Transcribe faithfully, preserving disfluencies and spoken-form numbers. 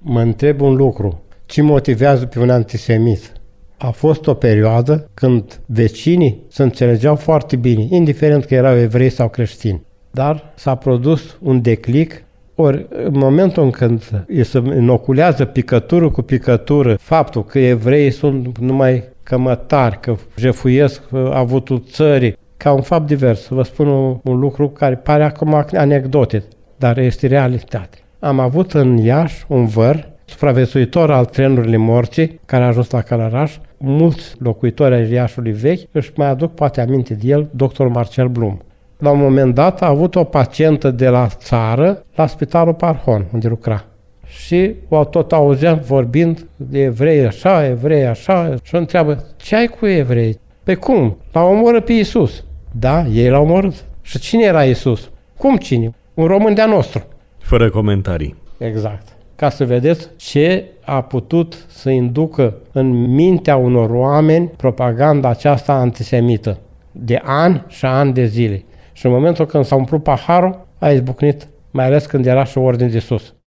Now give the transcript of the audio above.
Mă întreb un lucru. Ce motivează pe un antisemit? A fost o perioadă când vecinii se înțelegeau foarte bine, indiferent că erau evrei sau creștini. Dar s-a produs un declic, ori în momentul în când se inoculează picătură cu picătură faptul că evreii sunt numai cămătari, că jefuiesc avutul țării, ca un fapt divers. Vă spun un, un lucru care pare acum anecdotic, dar este realitate. Am avut în Iași un văr, supraviețuitor al trenurilor morții, care a ajuns la Călăraș. Mulți locuitori ai Iașului vechi își mai aduc poate aminte de el, doctor Marcel Blum. La un moment dat a avut o pacientă de la țară la Spitalul Parhon, unde lucra. Și o tot auzeam vorbind de evrei așa, evrei așa, și o întreabă, ce ai cu evrei? Pe cum? L-au omorât pe Iisus. Da, ei l-au omorât. Și cine era Iisus? Cum cine? Un român de-a nostru. Fără comentarii. Exact. Ca să vedeți ce a putut să inducă în mintea unor oameni propaganda aceasta antisemită de ani și ani de zile. Și în momentul când s-a umplut paharul, a izbucnit, mai ales când era și ordine de sus.